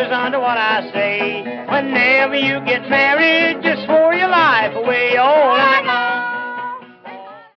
listen to what I say. Whenever you get married, just swore your life away all night long.